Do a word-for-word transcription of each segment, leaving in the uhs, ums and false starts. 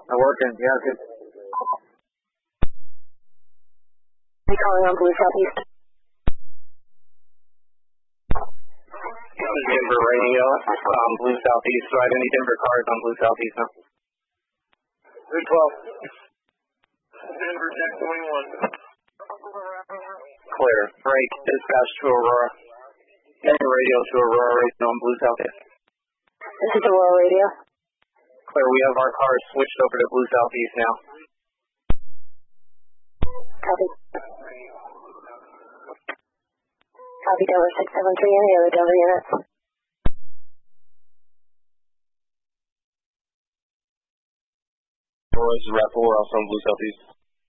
I'm working, yeah, good. Are you calling on Blue Southeast? This is Denver Radio, um, Blue Southeast. Do I have any Denver cars on Blue Southeast now? three twelve. Denver Tech twenty-one. Clear. Break. Dispatch to Aurora. Denver Radio to Aurora Radio on Blue Southeast. This is Aurora Radio. Clear. We have our cars switched over to Blue Southeast now. Copy. Copy Denver six seven three. Any other Denver units? This is Rappo, we're also on Blue Southeast.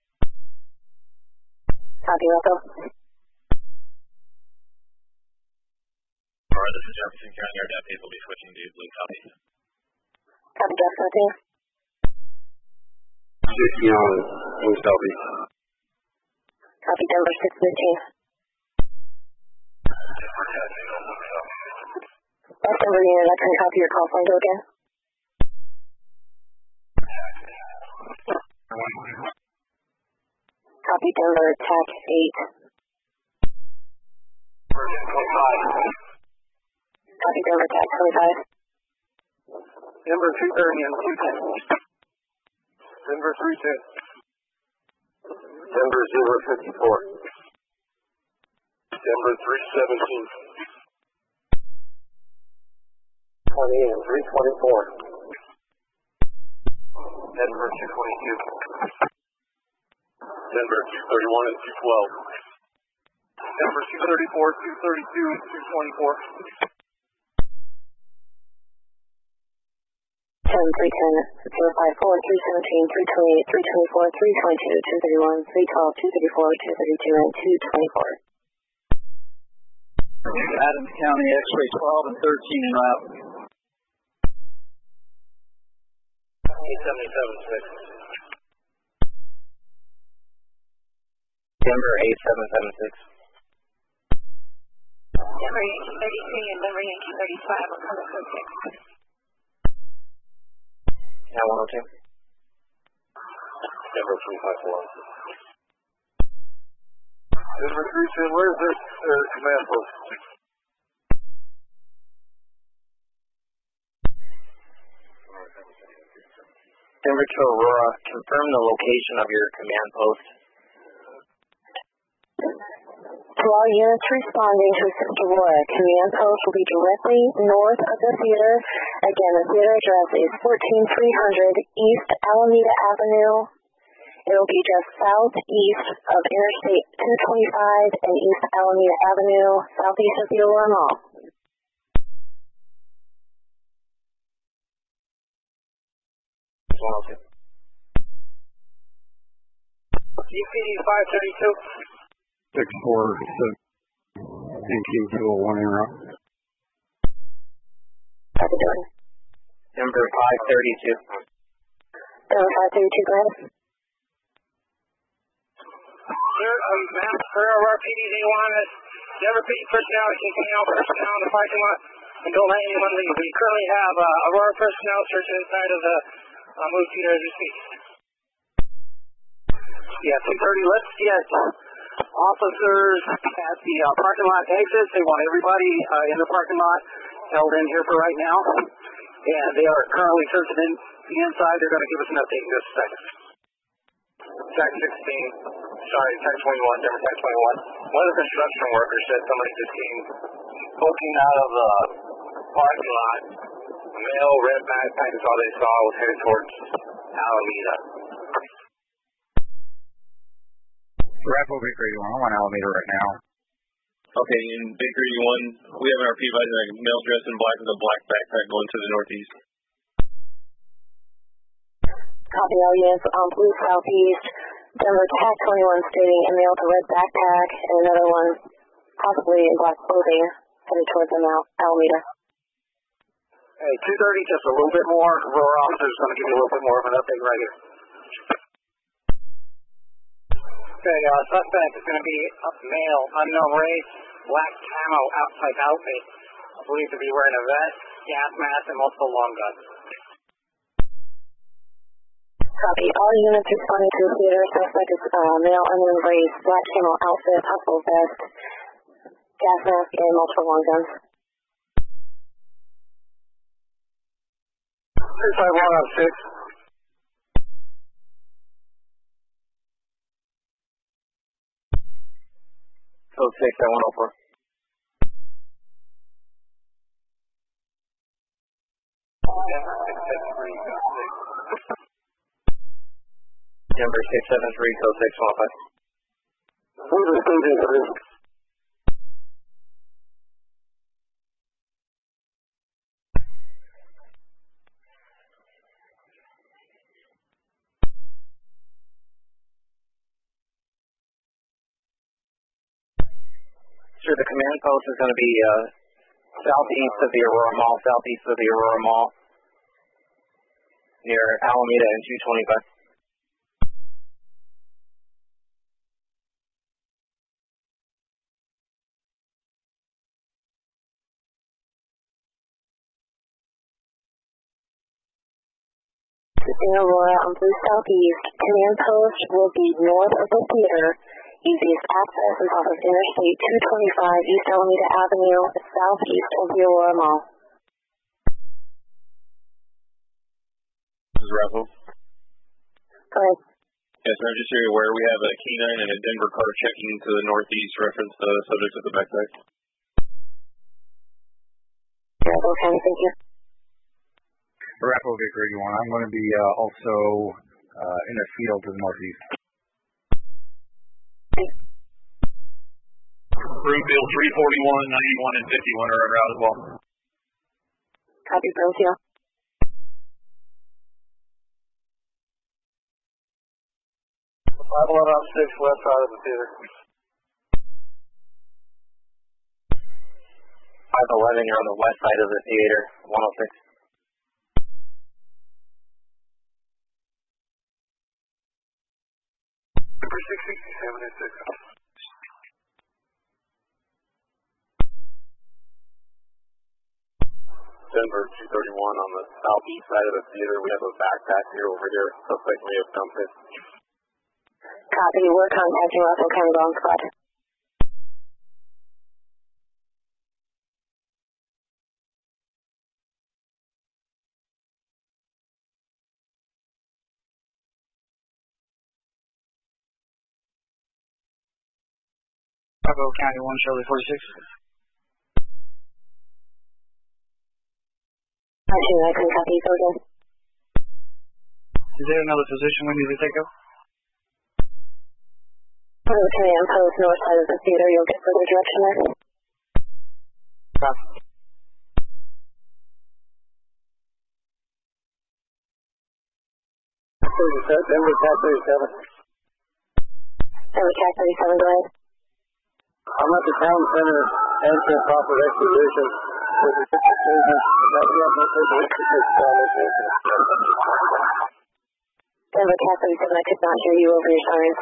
Copy, Rappo. Alright, this is Jefferson County. Our deputies will be switching to Blue Southeast. Copy, Jefferson. sixty on Blue Southeast. Copy Denver six fifteen. That's Denver unit. I can copy your call phone to again. Copy Denver attack eight. Copy Denver attack twenty-five. Denver two thirty and two ten. Denver three ten. Denver zero fifty-four. Denver three seventeen. twenty and three twenty-four. Denver two twenty-two. Denver two thirty-one and two twelve. Denver two thirty-four, two thirty-two, and two twenty-four. ten, three ten, zero five four, three seventeen, three twenty-eight, three twenty-four, three twenty-two, two thirty-one, three twelve, two thirty-four, two thirty-two, and two twenty-four. Adams County, X-ray twelve and thirteen en route. eight seventy-seven six. Denver eight seven seven six. Denver Yankee thirty-three and Denver Yankee thirty-five on color code six. Yeah, one oh two. Denver three five one. Denver three ten, where's this uh, command post? Denver to Aurora, confirm the location of your command post. To all units responding to assist Aurora, command post will be directly north of the theater. Again, the theater address is fourteen three hundred East Alameda Avenue. It will be just southeast of Interstate two twenty-five and East Alameda Avenue, southeast of the Aurora Mall. one oh two. U P D five thirty-two. six four six and King two oh one en route. Copy, Jordan. Denver five thirty-two. Denver five thirty-two, go ahead. Sir, um, ma'am, for our P D, they want us to never put your personnel to contain personnel in the parking lot and don't let anyone leave. We currently have uh, Aurora personnel searching inside of the uh, movie theater as we speak. Yeah, two thirty, let's get officers at the uh, parking lot exits. They want everybody uh, in the parking lot held in here for right now. And they are currently searching in the inside. They're going to give us an update in just a second. Tech sixteen, sorry, Tech twenty-one, Denver Tech twenty-one. One of the construction workers said somebody just came poking out of the parking lot. A male, red backpack is all they saw, was headed towards Alameda. Rappo Bakery one, I'm on Alameda right now. Okay, in Bakery one, we have our P advisor, a male dressed in black with a black backpack going to the northeast. Copy all units on Blue Southeast. Denver Tech twenty-one stating a male with a red backpack and another one possibly in black clothing headed towards them out Alameda. Hey, two thirty, just a little bit more. Aurora officer's going to give you a little bit more of an update right here. Okay, uh, suspect is going to be a male, unknown race, black camo outside outfit. I believe to be wearing a vest, gas mask, and multiple long guns. Copy. All units responding to the theater. Suspect is uh, male, unknown race, black camel outfit, hospital vest, gas mask, and multiple long guns. six five one on six. Code six at one oh four. Denver six seven three, code six one five. Denver staging three. Sure, the command post is going to be uh, southeast of the Aurora Mall, southeast of the Aurora Mall, near Alameda and two twenty-five. In Aurora on Blue Southeast, command post will be north of the theater. Easiest access is off of Interstate two twenty-five, East Alameda Avenue, southeast of the Aurora Mall. This is Russell. Go ahead. Yes, sir. Just so you're aware, we have a K nine and a Denver car checking to the northeast, reference the subject of the backpack. Russell County, thank you. Raffle Victor eighty-one. I'm going to be uh, also uh, in a field to the northeast. Broomfield three forty-one, ninety-one, and fifty-one are en route as well. Copy, Broomfield. five one on six, west side of the theater. five eleven, you're on the west side of the theater, one oh six. Number six sixty-seven and six. Denver two thirty-one on the southeast side of the theater. We have a backpack here over here. Suspect may have dumped it. Copy, we're contacting Russell County Bomb Squad. Bravo County one, Charlie forty-six. Actually, I can copy, go again. Is there another position we need to take up? Go to command post north side of the theater, you'll get further direction there. Copy. Denver Cat thirty-seven. Denver Cat thirty-seven, go ahead. I'm at the town center entrance off of Exposition with the district agent. That we have no paperwork to take that location. Denver Cat thirty-seven, I could not hear you over your sirens.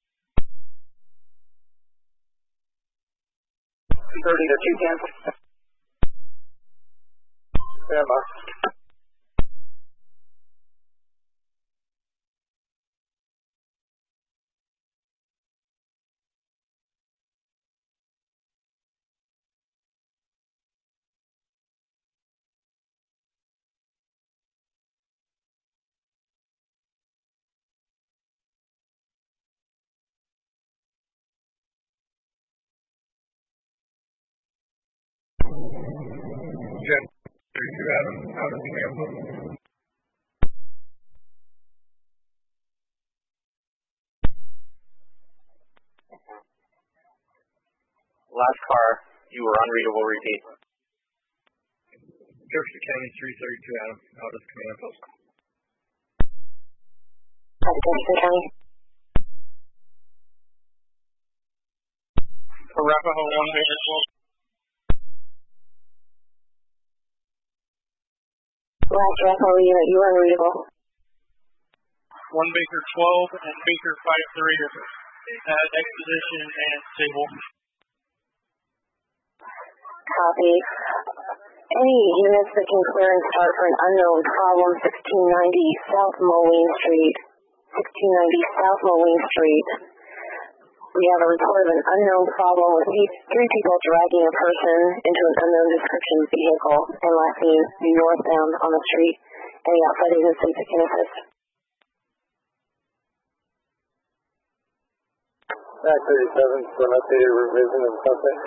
two thirty to two ten. Stand by. Jet thirty-two Adam, out of Tampa. Last car, you were unreadable, repeat. Jefferson County three thirty-two Adam, out of command post. Copy, Jefferson County. Arapahoe one Baker twelve. Last Raffle unit, you are unreadable. one Baker twelve and Baker five three at Exposition and Stable. Copy. Any units that can clear and start for an unknown problem, sixteen ninety South Moline Street. sixteen ninety South Moline Street. We have a report of an unknown problem with three people dragging a person into an unknown description vehicle and last seen northbound on the street. Any outside agencies that can assist? Back thirty-seven for an updated revision of subject.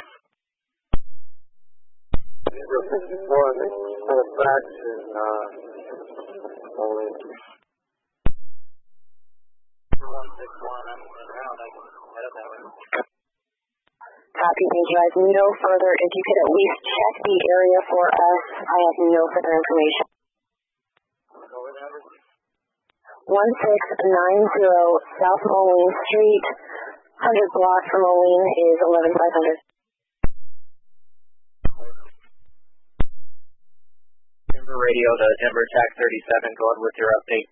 One, for a fraction, uh, only. one six one, I'm around, I can head up that way. Copy, thank you. I have no further, if you could at least check the area for us, I have no further information. one six nine zero South Moline Street, one hundred blocks from Moline is eleven five hundred. Denver Radio to Denver Tac thirty-seven, go ahead with your update.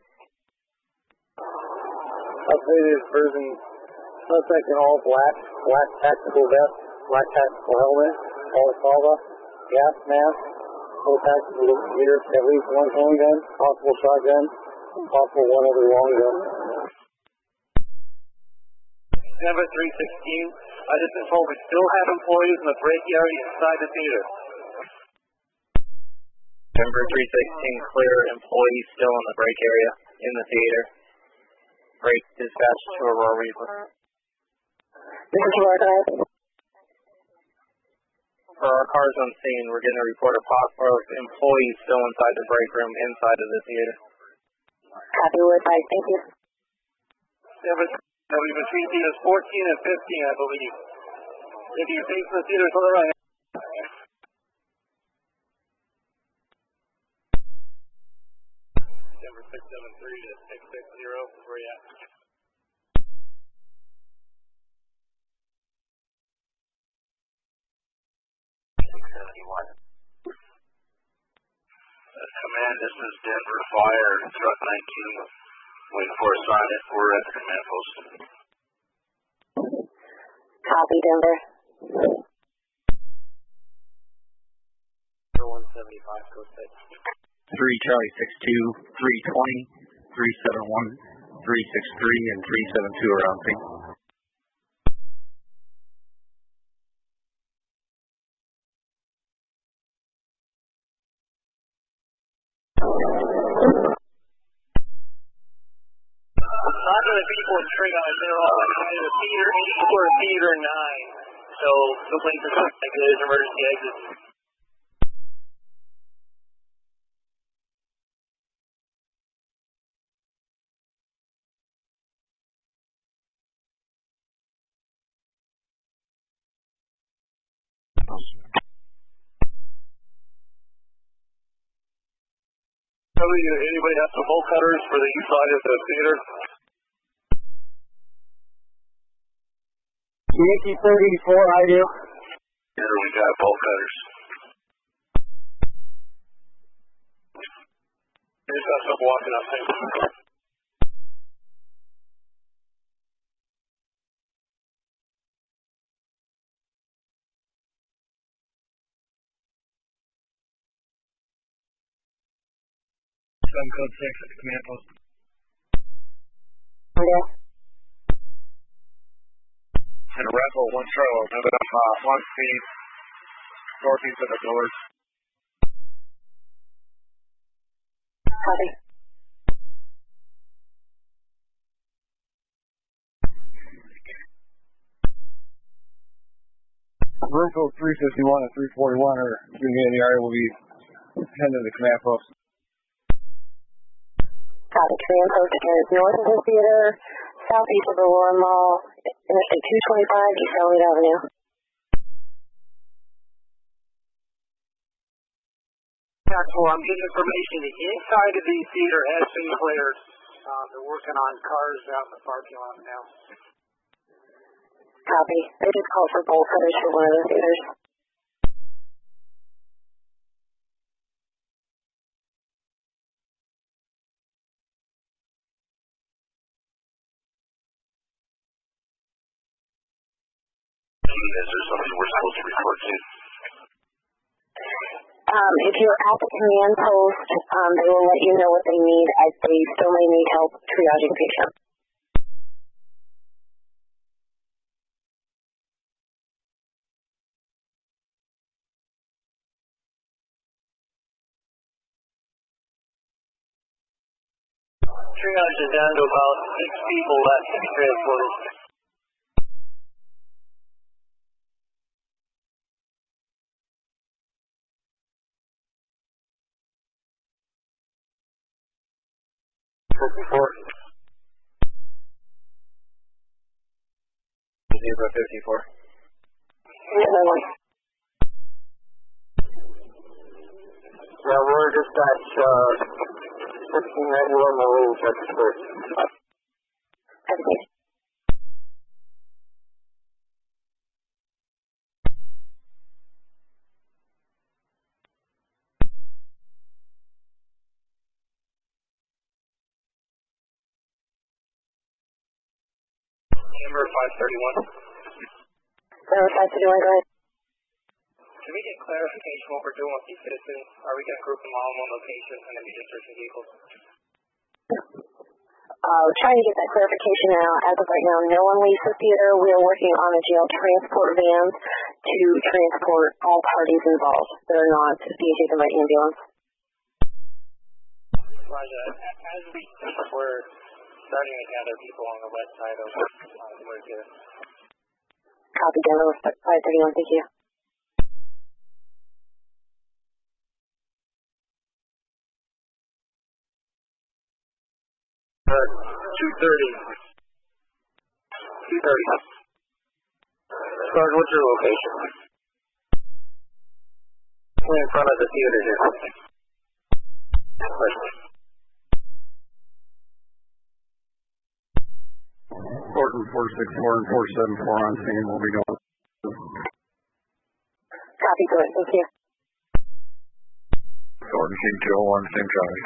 Updated version, suspect in all black, black tactical vest, black tactical helmet, balaclava, gas mask, full tactical gear, at least one handgun, possible shotgun, possible one other long gun. Denver three sixteen, I just been told we still have employees in the break area inside the theater. Denver three sixteen, clear, employees still in the break area in the theater. Break dispatch to Aurora Reaper. This is Aurora. For our cars on scene, we're getting a report of possible employees still inside the break room inside of the theater. Copy, word by, thank you. Denver, we've between theaters fourteen and fifteen, I believe. If you're facing the theaters on the right. Denver six seven three to six six zero, where you at? six seventy-one. Command, this is Denver Fire, truck nineteen. Waiting for a sign if we're at the command post. Copy, Denver. one seventy-five, code six. three Charlie six two, three twenty, three seven one, three six three, and three seven two are on scene. Talking to people in Trigon, they're all in the theater eight or theater nine. So the link is like those emergency exits. Anybody have some bolt cutters for the east side of the theater? Yankee thirty-four, I do. Here we got bolt cutters. Here's got some walking up there. Seven code six at the command post. Okay. And a Rebel, one Charlie, moving up uh, one speed, northeast of the doors. Copy. Roomful three fifty-one and three forty-one are going to be in the area. We'll be heading to the command post. Copy, command post is north of the theater, southeast of Aurora Mall, Interstate two twenty-five, East Elliott Avenue. Well, I'm getting information. The inside of the theater has been cleared. Um, they're working on cars out in the parking lot now. Copy. They just called for bolt cutters for one of the theaters. Is there something we're supposed to report to? Um, if you're at the command post, um, they will let you know what they need. As they still may need help triaging patients. Triage is down to about six people left to be transported. fifty-four. Zebra fifty-four. Yeah, we're dispatch, uh, fifteen ninety-one Marine check first. Okay. Number five thirty-one. Number five thirty-one, go ahead. Can we get clarification what we're doing with these citizens? Are we going to group them all in one location and then be just searching vehicles? Uh, trying to get that clarification now. As of right now, no one leaves the theater. We are working on a jail transport vans to transport all parties involved that are not being taken by ambulance. Roger. As we speak, we're starting to gather people on the west side of uh, the merge here. Copy, Denver, five thirty-one, thank you. Uh, two thirty. two thirty. Sergeant, what's your location? We're in front of the theater here. Thornton four six four and four seven four on scene. We'll be going. Copy, go ahead, thank you. Thornton King two oh one, same traffic.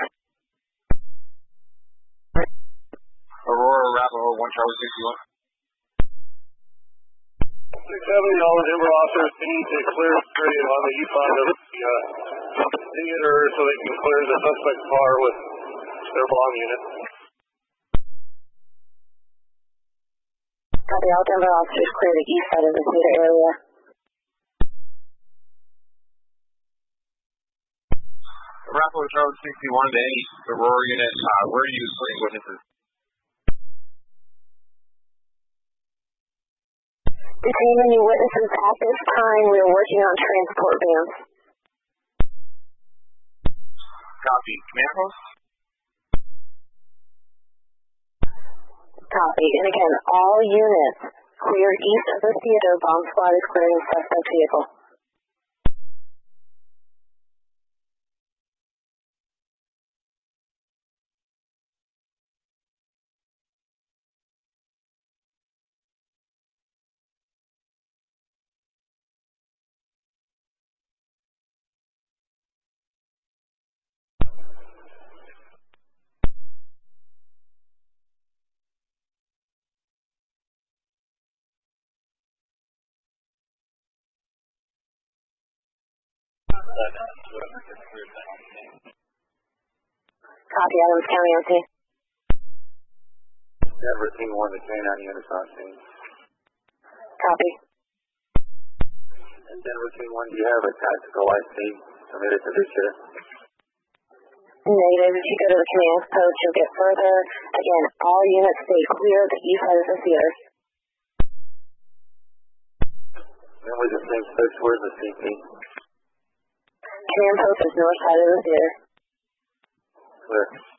Aurora, Arapahoe, one Charlie sixty-one. six seventy, all the Denver officers need to clear the area on the east side of the uh, theater so they can clear the suspect car with their bomb unit. Copy, all Denver officers clear the east side of the theater area. Arapahoe, Charlie sixty-one to any Aurora unit, uh, where are you putting witnesses? Detain any witnesses at this time. We are working on transport vans. Copy. Command post? Copy. And again, all units clear east of the theater. Bomb squad is clearing suspect vehicle. Copy, Adams County O T. Never seen one to train on units on scene. Copy. And Denver seen one, do you have a tactical I C submitted to this year? Negative. If you go to the command post, you'll get further. Again, all units stay clear of the east side of the theater. Then we just think six, where's the C P? Command post is north side of the theater. Clear.